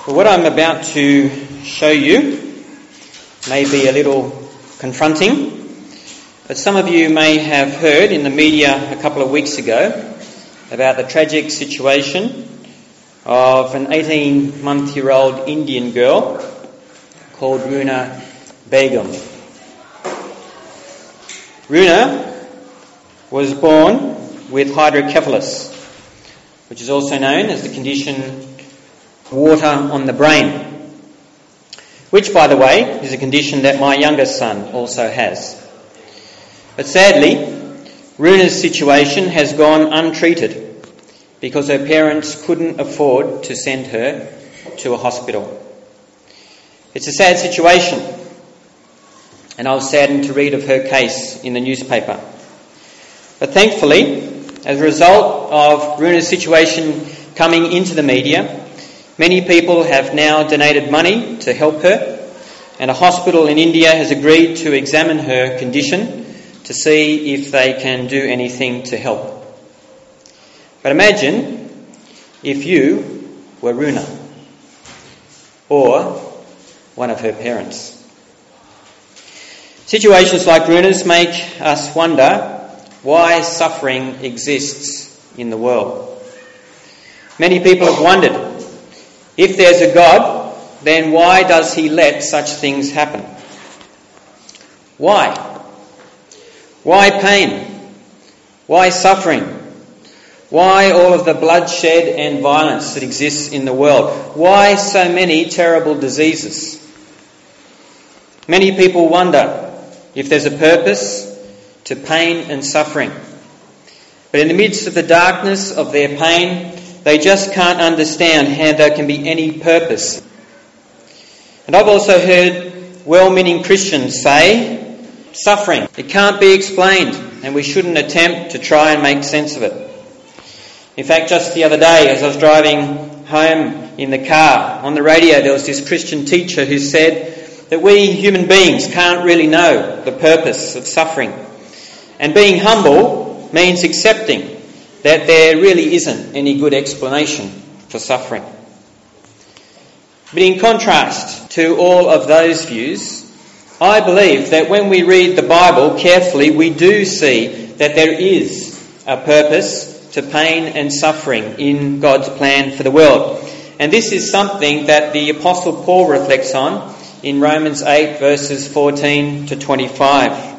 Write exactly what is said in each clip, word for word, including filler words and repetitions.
Well, what I'm about to show you may be a little confronting, but some of you may have heard in the media a couple of weeks ago about the tragic situation of an eighteen-month-year-old Indian girl called Runa Begum. Runa was born with hydrocephalus, which is also known as the condition water on the brain, which, by the way, is a condition that my youngest son also has. But sadly, Runa's situation has gone untreated because her parents couldn't afford to send her to a hospital. It's a sad situation, and I was saddened to read of her case in the newspaper. But thankfully, as a result of Runa's situation coming into the media, many people have now donated money to help her, and a hospital in India has agreed to examine her condition to see if they can do anything to help. But imagine if you were Runa or one of her parents. Situations like Runa's make us wonder why suffering exists in the world. Many people have wondered, if there's a God, then why does he let such things happen? Why? Why pain? Why suffering? Why all of the bloodshed and violence that exists in the world? Why so many terrible diseases? Many people wonder if there's a purpose to pain and suffering. But in the midst of the darkness of their pain, they just can't understand how there can be any purpose. And I've also heard well-meaning Christians say, suffering, it can't be explained, and we shouldn't attempt to try and make sense of it. In fact, just the other day, as I was driving home in the car, on the radio there was this Christian teacher who said that we human beings can't really know the purpose of suffering. And being humble means accepting that there really isn't any good explanation for suffering. But in contrast to all of those views, I believe that when we read the Bible carefully, we do see that there is a purpose to pain and suffering in God's plan for the world. And this is something that the Apostle Paul reflects on in Romans eight, verses fourteen to twenty-five.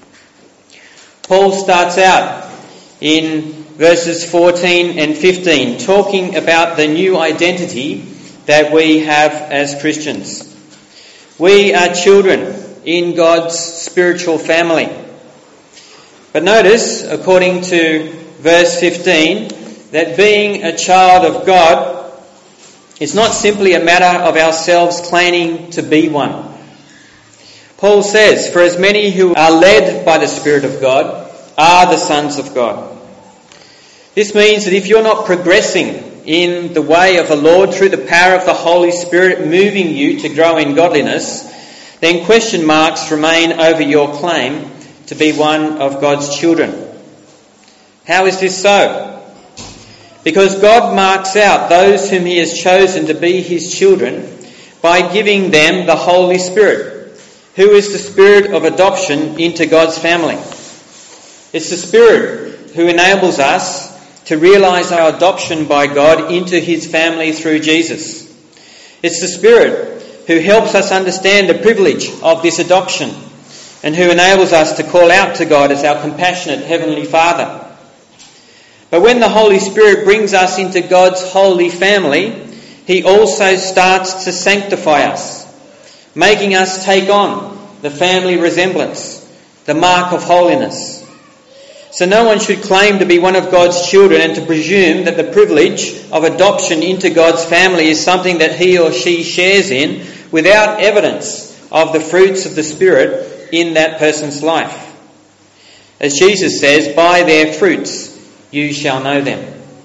Paul starts out in verses fourteen and fifteen, talking about the new identity that we have as Christians. We are children in God's spiritual family. But notice, according to verse fifteen, that being a child of God is not simply a matter of ourselves claiming to be one. Paul says, "For as many who are led by the Spirit of God are the sons of God." This means that if you're not progressing in the way of the Lord through the power of the Holy Spirit moving you to grow in godliness, then question marks remain over your claim to be one of God's children. How is this so? Because God marks out those whom he has chosen to be his children by giving them the Holy Spirit, who is the Spirit of adoption into God's family. It's the Spirit who enables us to realise our adoption by God into his family through Jesus. It's the Spirit who helps us understand the privilege of this adoption and who enables us to call out to God as our compassionate Heavenly Father. But when the Holy Spirit brings us into God's holy family, he also starts to sanctify us, making us take on the family resemblance, the mark of holiness. So no one should claim to be one of God's children and to presume that the privilege of adoption into God's family is something that he or she shares in without evidence of the fruits of the Spirit in that person's life. As Jesus says, "By their fruits you shall know them."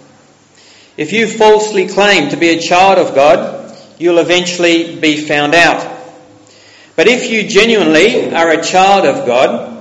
If you falsely claim to be a child of God, you'll eventually be found out. But if you genuinely are a child of God,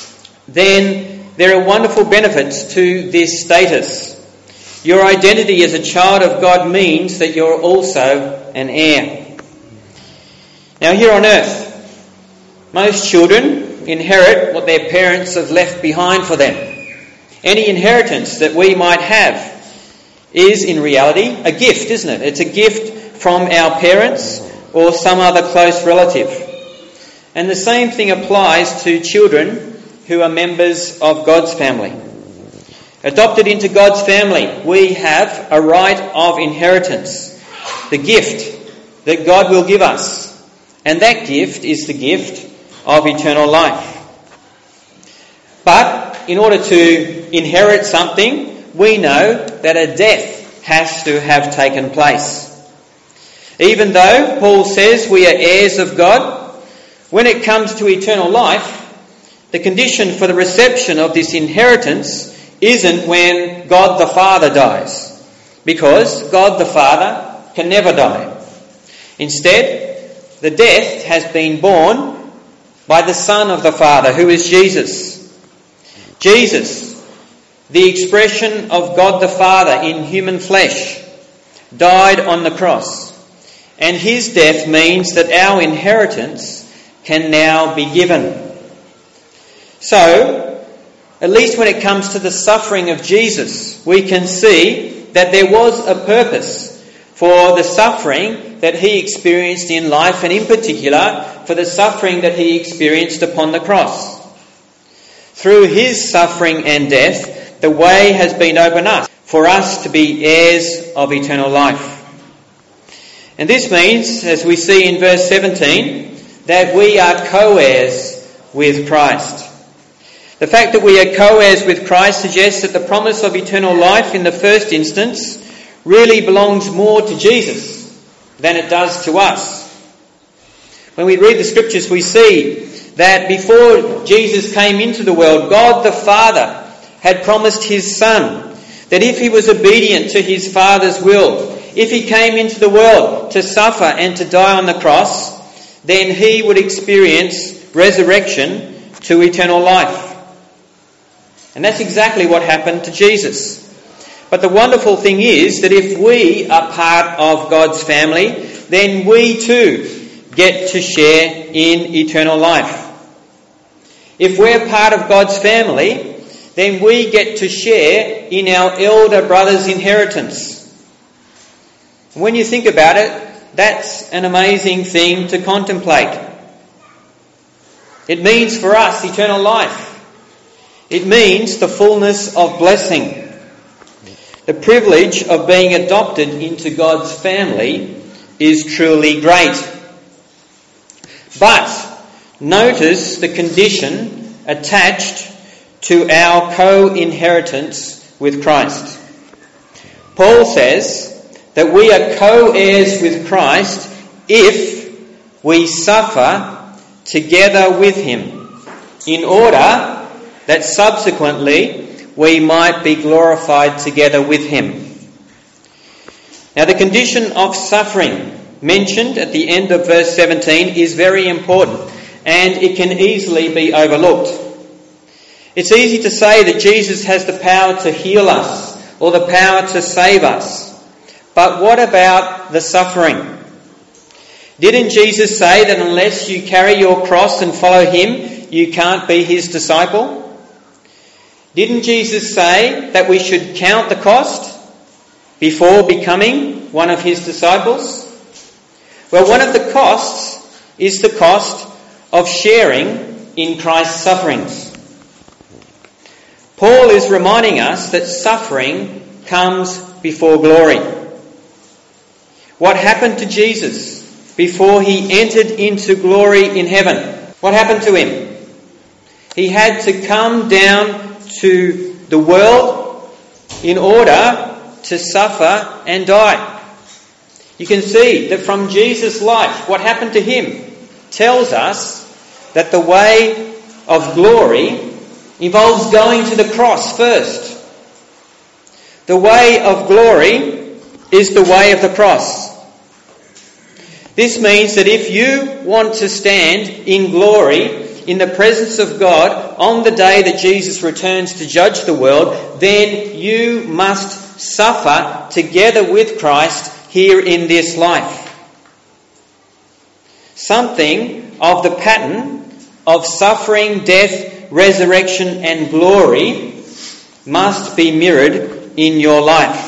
then there are wonderful benefits to this status. Your identity as a child of God means that you're also an heir. Now here on earth, most children inherit what their parents have left behind for them. Any inheritance that we might have is in reality a gift, isn't it? It's a gift from our parents or some other close relative. And the same thing applies to children who are members of God's family. Adopted into God's family, we have a right of inheritance, the gift that God will give us. And that gift is the gift of eternal life. But in order to inherit something, we know that a death has to have taken place. Even though Paul says we are heirs of God, when it comes to eternal life, the condition for the reception of this inheritance isn't when God the Father dies, because God the Father can never die. Instead, the death has been borne by the Son of the Father, who is Jesus. Jesus, the expression of God the Father in human flesh, died on the cross, and his death means that our inheritance can now be given. So, at least when it comes to the suffering of Jesus, we can see that there was a purpose for the suffering that he experienced in life, and in particular for the suffering that he experienced upon the cross. Through his suffering and death, the way has been opened up for us to be heirs of eternal life. And this means, as we see in verse seventeen, that we are co-heirs with Christ. The fact that we are co-heirs with Christ suggests that the promise of eternal life in the first instance really belongs more to Jesus than it does to us. When we read the scriptures, we see that before Jesus came into the world, God the Father had promised his Son that if he was obedient to his Father's will, if he came into the world to suffer and to die on the cross, then he would experience resurrection to eternal life. And that's exactly what happened to Jesus. But the wonderful thing is that if we are part of God's family, then we too get to share in eternal life. If we're part of God's family, then we get to share in our elder brother's inheritance. When you think about it, that's an amazing thing to contemplate. It means for us eternal life. It means the fullness of blessing. The privilege of being adopted into God's family is truly great. But notice the condition attached to our co-inheritance with Christ. Paul says that we are co-heirs with Christ if we suffer together with him, in order that subsequently we might be glorified together with him. Now, the condition of suffering mentioned at the end of verse seventeen is very important, and it can easily be overlooked. It's easy to say that Jesus has the power to heal us or the power to save us. But what about the suffering? Didn't Jesus say that unless you carry your cross and follow him, you can't be his disciple? Didn't Jesus say that we should count the cost before becoming one of his disciples? Well, one of the costs is the cost of sharing in Christ's sufferings. Paul is reminding us that suffering comes before glory. What happened to Jesus before he entered into glory in heaven? What happened to him? He had to come down to the world in order to suffer and die. You can see that from Jesus' life, what happened to him tells us that the way of glory involves going to the cross first. The way of glory is the way of the cross. This means that if you want to stand in glory in the presence of God on the day that Jesus returns to judge the world, then you must suffer together with Christ here in this life. something of the pattern of suffering, death, resurrection and glory must be mirrored in your life.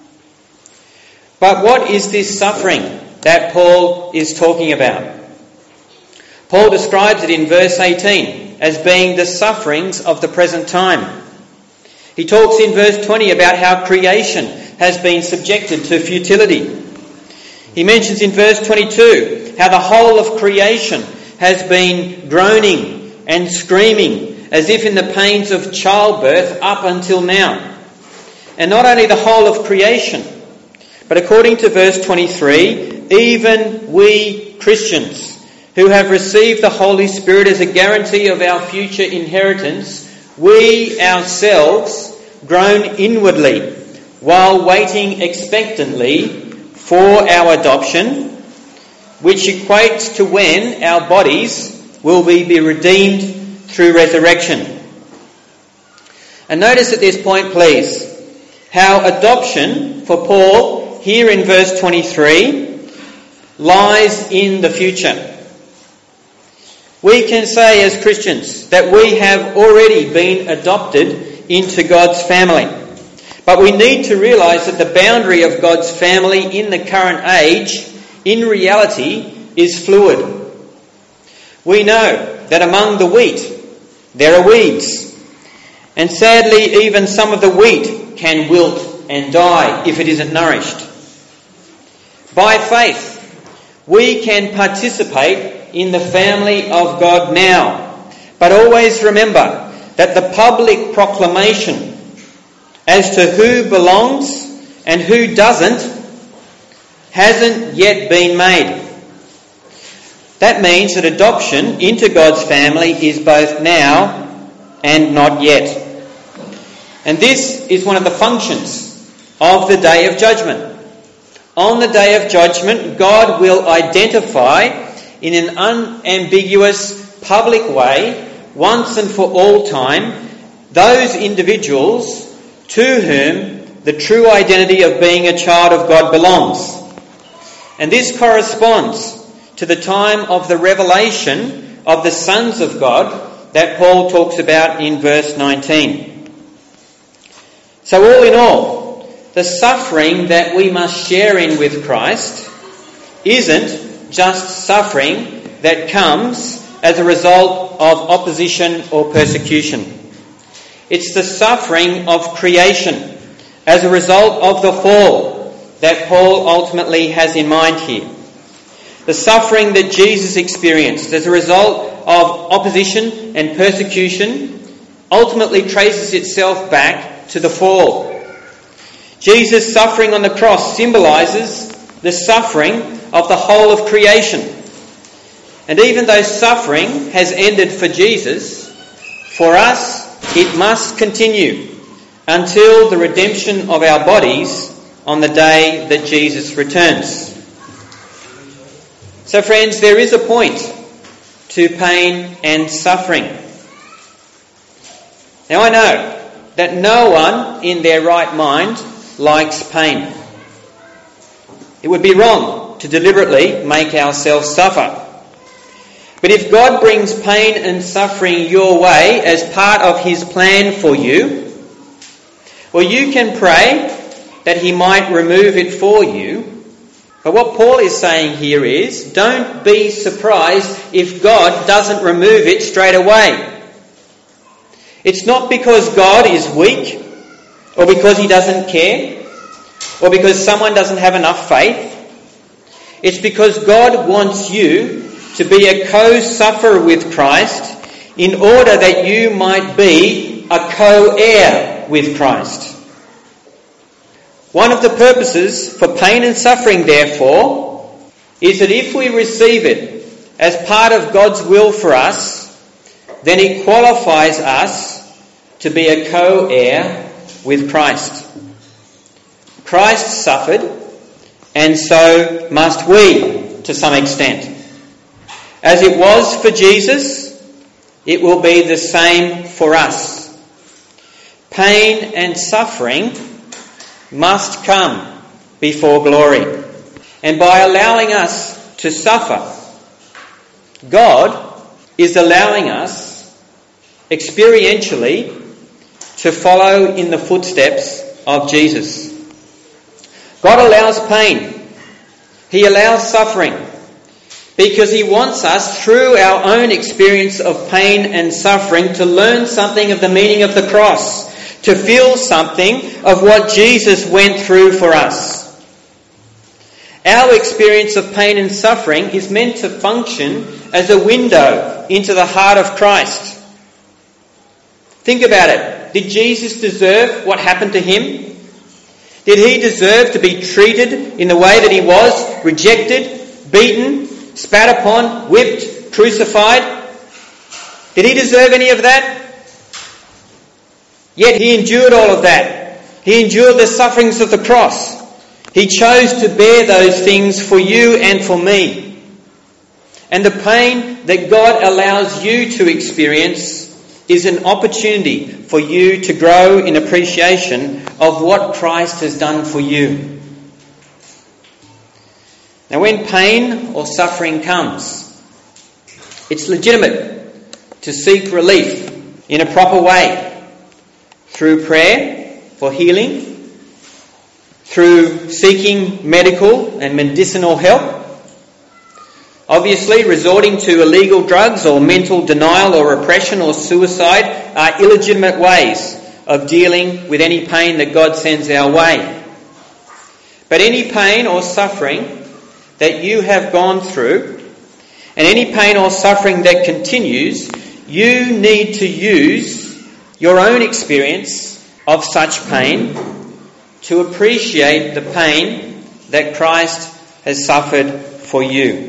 But what is this suffering that Paul is talking about? Paul describes it in verse eighteen as being the sufferings of the present time. He talks in verse twenty about how creation has been subjected to futility. He mentions in verse twenty-two how the whole of creation has been groaning and screaming as if in the pains of childbirth up until now. And not only the whole of creation, but according to verse twenty-three, even we Christians who have received the Holy Spirit as a guarantee of our future inheritance, we ourselves groan inwardly while waiting expectantly for our adoption, which equates to when our bodies will be, be redeemed through resurrection. And notice at this point, please, how adoption for Paul here in verse twenty-three lies in the future. We can say as Christians that we have already been adopted into God's family. But we need to realise that the boundary of God's family in the current age, in reality, is fluid. We know that among the wheat there are weeds. And sadly, even some of the wheat can wilt and die if it isn't nourished. By faith, we can participate in the family of God now. But always remember that the public proclamation as to who belongs and who doesn't hasn't yet been made. That means that adoption into God's family is both now and not yet. And this is one of the functions of the Day of Judgment. On the Day of Judgment, God will identify in an unambiguous public way, once and for all time, those individuals to whom the true identity of being a child of God belongs. And this corresponds to the time of the revelation of the sons of God that Paul talks about in verse nineteen. So all in all, the suffering that we must share in with Christ isn't just suffering that comes as a result of opposition or persecution. It's the suffering of creation as a result of the fall that Paul ultimately has in mind here. The suffering that Jesus experienced as a result of opposition and persecution ultimately traces itself back to the fall. Jesus' suffering on the cross symbolises the suffering of the whole of creation. And even though suffering has ended for Jesus, for us it must continue until the redemption of our bodies on the day that Jesus returns. So friends, there is a point to pain and suffering. Now I know that no one in their right mind likes pain. It would be wrong to deliberately make ourselves suffer. But if God brings pain and suffering your way as part of His plan for you, well, you can pray that He might remove it for you. But what Paul is saying here is, don't be surprised if God doesn't remove it straight away. It's not because God is weak, or because He doesn't care, or because someone doesn't have enough faith. It's because God wants you to be a co-sufferer with Christ in order that you might be a co-heir with Christ. One of the purposes for pain and suffering, therefore, is that if we receive it as part of God's will for us, then it qualifies us to be a co-heir with Christ. Christ suffered, and so must we, to some extent. As it was for Jesus, it will be the same for us. Pain and suffering must come before glory. And by allowing us to suffer, God is allowing us experientially to follow in the footsteps of Jesus. God allows pain. He allows suffering because he wants us, through our own experience of pain and suffering, to learn something of the meaning of the cross, to feel something of what Jesus went through for us. Our experience of pain and suffering is meant to function as a window into the heart of Christ. Think about it. Did Jesus deserve what happened to him? Did he deserve to be treated in the way that he was, rejected, beaten, spat upon, whipped, crucified? Did he deserve any of that? Yet he endured all of that. He endured the sufferings of the cross. He chose to bear those things for you and for me. And the pain that God allows you to experience is an opportunity for you to grow in appreciation of what Christ has done for you. Now, when pain or suffering comes, it's legitimate to seek relief in a proper way through prayer for healing, through seeking medical and medicinal help. Obviously, resorting to illegal drugs or mental denial or repression or suicide are illegitimate ways of dealing with any pain that God sends our way. But any pain or suffering that you have gone through, and any pain or suffering that continues, you need to use your own experience of such pain to appreciate the pain that Christ has suffered for you.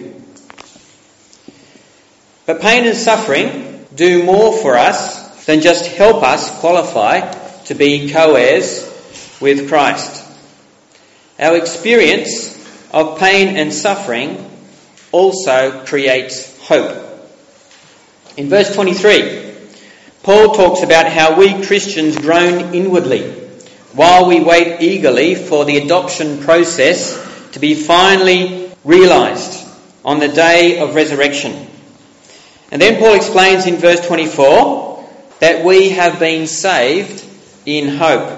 But pain and suffering do more for us than just help us qualify to be co-heirs with Christ. Our experience of pain and suffering also creates hope. In verse twenty-three, Paul talks about how we Christians groan inwardly while we wait eagerly for the adoption process to be finally realised on the day of resurrection. And then Paul explains in verse twenty-four that we have been saved in hope.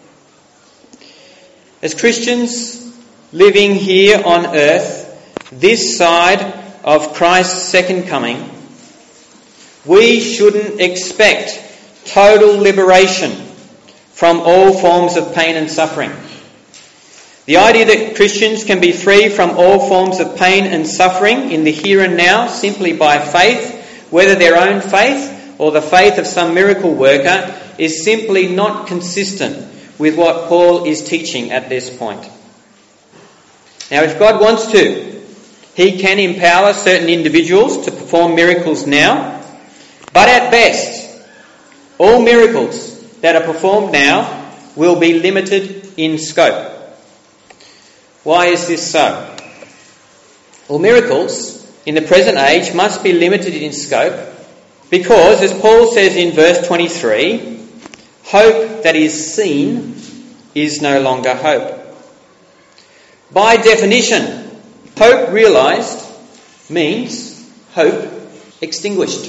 As Christians living here on earth, this side of Christ's second coming, we shouldn't expect total liberation from all forms of pain and suffering. The idea that Christians can be free from all forms of pain and suffering in the here and now simply by faith, whether their own faith or the faith of some miracle worker, is simply not consistent with what Paul is teaching at this point. Now, if God wants to, he can empower certain individuals to perform miracles now, but at best, all miracles that are performed now will be limited in scope. Why is this so? Well, miracles in the present age must be limited in scope because, as Paul says in verse twenty-three, hope that is seen is no longer hope. By definition, hope realised means hope extinguished.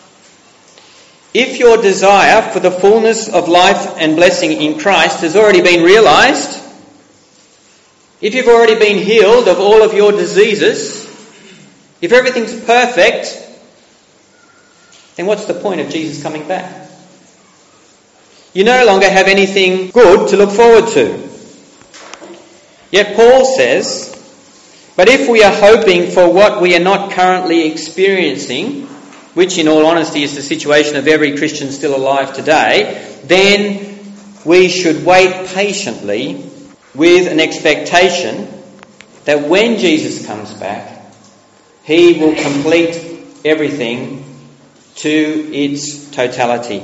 If your desire for the fullness of life and blessing in Christ has already been realised, if you've already been healed of all of your diseases, if everything's perfect, then what's the point of Jesus coming back? You no longer have anything good to look forward to. Yet Paul says, but if we are hoping for what we are not currently experiencing, which in all honesty is the situation of every Christian still alive today, then we should wait patiently with an expectation that when Jesus comes back, he will complete everything to its totality.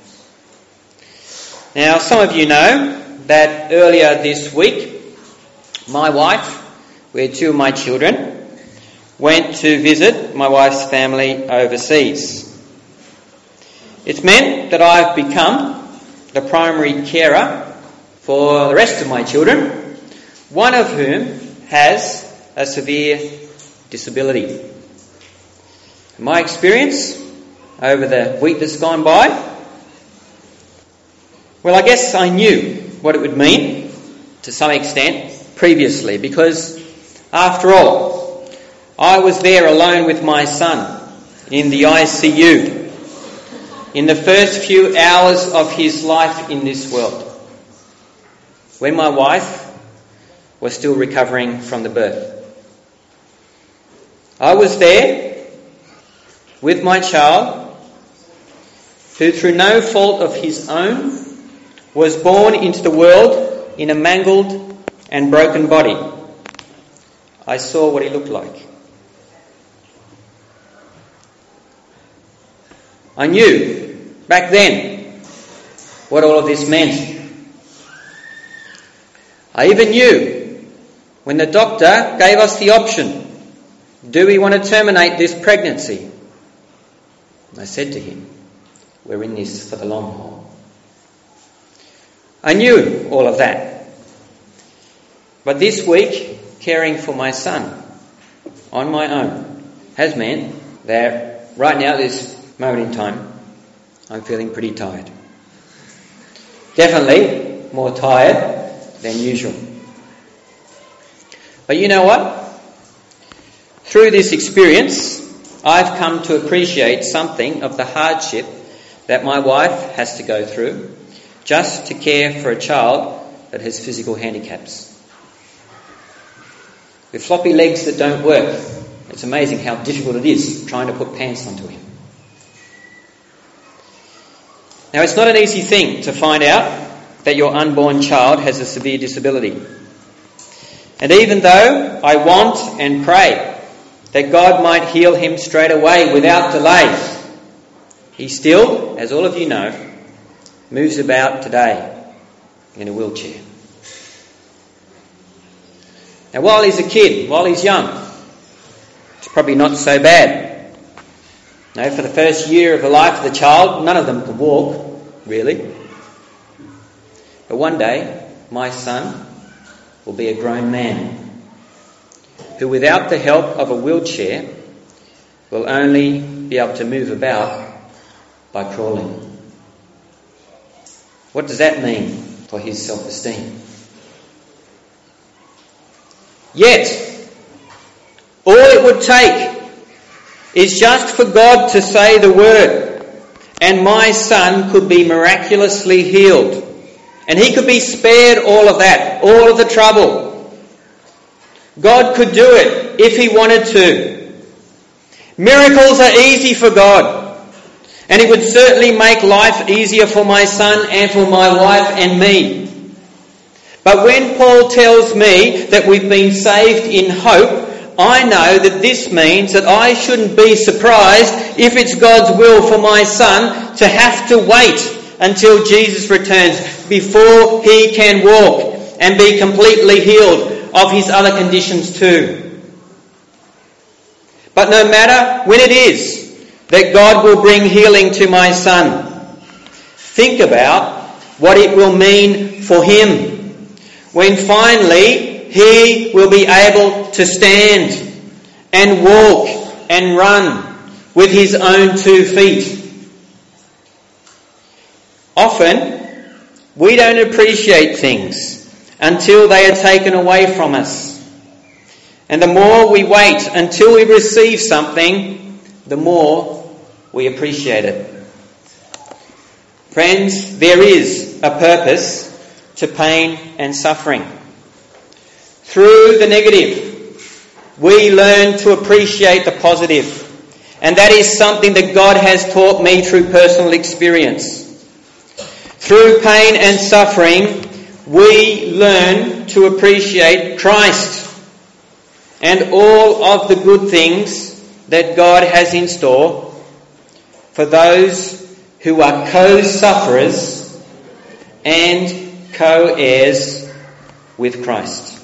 Now, some of you know that earlier this week, my wife, with two of my children, went to visit my wife's family overseas. It's meant that I've become the primary carer for the rest of my children, one of whom has a severe disability. My experience over the week that's gone by, well, I guess I knew what it would mean to some extent previously, because after all, I was there alone with my son in the I C U in the first few hours of his life in this world, when my wife was still recovering from the birth. I was there with my child, who through no fault of his own was born into the world in a mangled and broken body. I saw what he looked like. I knew back then what all of this meant. I even knew when the doctor gave us the option, do we want to terminate this pregnancy? I said to him, we're in this for the long haul. I knew all of that. But this week, caring for my son on my own has meant that right now, this moment in time, I'm feeling pretty tired. Definitely more tired than usual. But you know what? Through this experience, I've come to appreciate something of the hardship that my wife has to go through just to care for a child that has physical handicaps. With floppy legs that don't work, it's amazing how difficult it is trying to put pants onto him. Now, it's not an easy thing to find out that your unborn child has a severe disability. And even though I want and pray that God might heal him straight away without delay, he still, as all of you know, moves about today in a wheelchair. Now, while he's a kid, while he's young, it's probably not so bad. No, for the first year of the life of the child, none of them can walk, really. But one day, my son will be a grown man who, without the help of a wheelchair, will only be able to move about by crawling. What does that mean for his self-esteem? Yet, all it would take is just for God to say the word, and my son could be miraculously healed. And he could be spared all of that, all of the trouble. God could do it if he wanted to. Miracles are easy for God. And it would certainly make life easier for my son and for my wife and me. But when Paul tells me that we've been saved in hope, I know that this means that I shouldn't be surprised if it's God's will for my son to have to wait until Jesus returns before he can walk and be completely healed of his other conditions too. But no matter when it is that God will bring healing to my son, think about what it will mean for him when finally he will be able to stand and walk and run with his own two feet. Often, we don't appreciate things until they are taken away from us. And the more we wait until we receive something, the more we appreciate it. Friends, there is a purpose to pain and suffering. Through the negative, we learn to appreciate the positive. And that is something that God has taught me through personal experience. Through pain and suffering, we learn to appreciate Christ and all of the good things that God has in store for those who are co-sufferers and co-heirs with Christ.